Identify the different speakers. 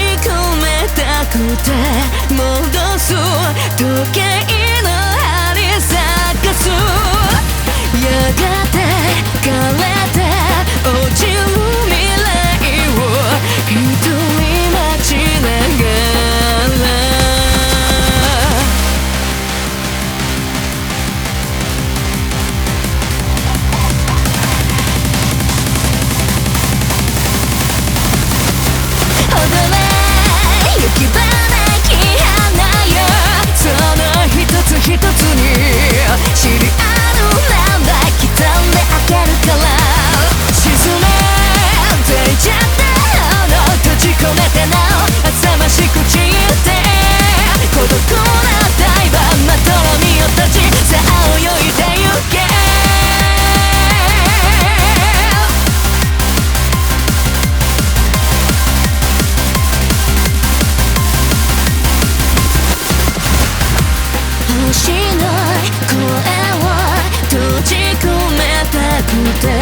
Speaker 1: 込めたくて戻す時計の針探す。やがて枯れて落ちる未来を一人待ちながら。行き場なき花よ、その一つ一つにシリアルナンバー刻んであげるから。沈めていちゃったの閉じ込めてなお浅ましく散って孤独なダイバーまとろみを閉じさあ泳いでゆけ。星の声を閉じ込めたくて